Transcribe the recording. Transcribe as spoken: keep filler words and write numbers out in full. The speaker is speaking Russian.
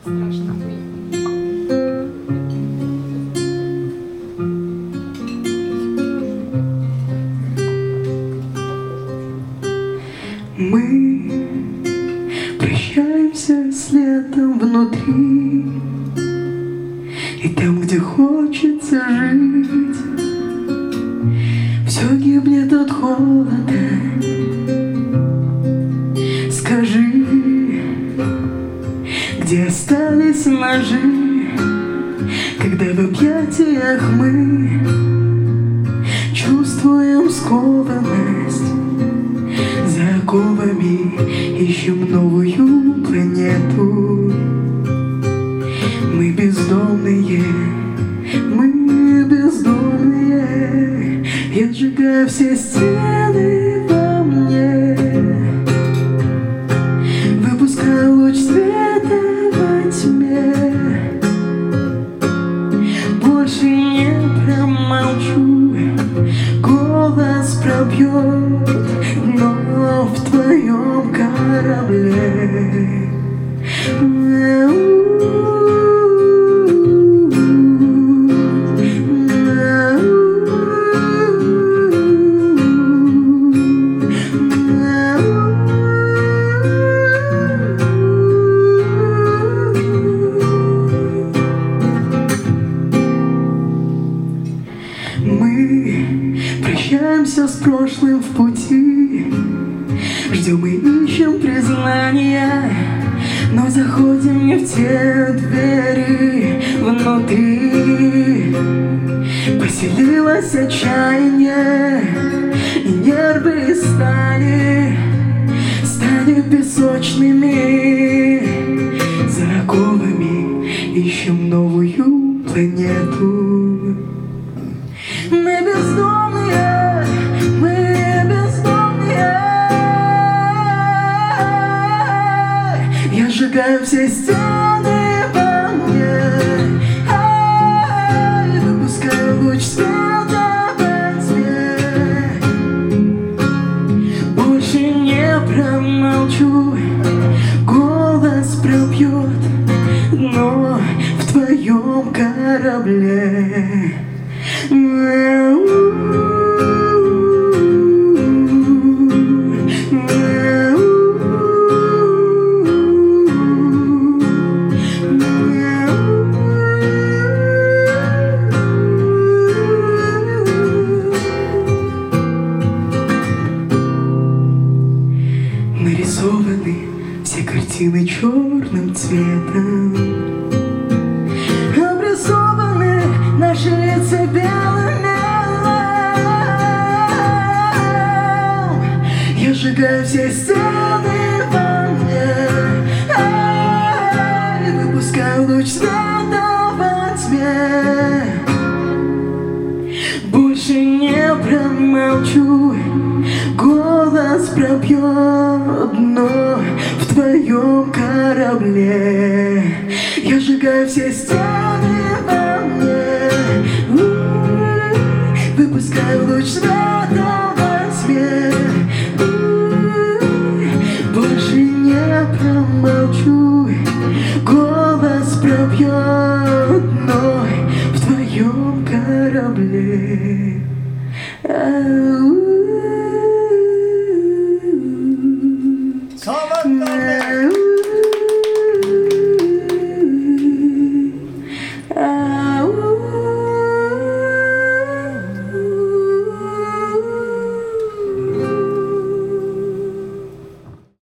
Мы прощаемся с летом внутри, и там, где хочется жить, все гибнет от холода. Скажи, где остались ножи, когда в объятиях мы чувствуем скованность? За оковами ищем новую планету. Мы бездомные, мы бездомные. Я сжигаю все стены во мне, выпускаю луч света во тьме. Больше не промолчу, голос пробьет, но в твоем корабле. Мы прощаемся с прошлым в пути, ждем и ищем признания, но заходим не в те двери. Внутри поселилось отчаяние, и нервы стали, стали песочными. За оковами ищем новую планету. Мы бездомные, мы бездомные. Я сжигаю все стены во мне, ай, выпускаю луч света во тьме. Больше не промолчу, голос пробьет, но в твоем корабле. Нарисованы все картины черным цветом, обрисованы наши лица белым мелом. Я сжигаю все стены во мне, ай, выпускаю луч света во тьме. Больше не промолчу, голос пробьет, но в твоем корабле. Я сжигаю все стены во мне, выпускаю луч света.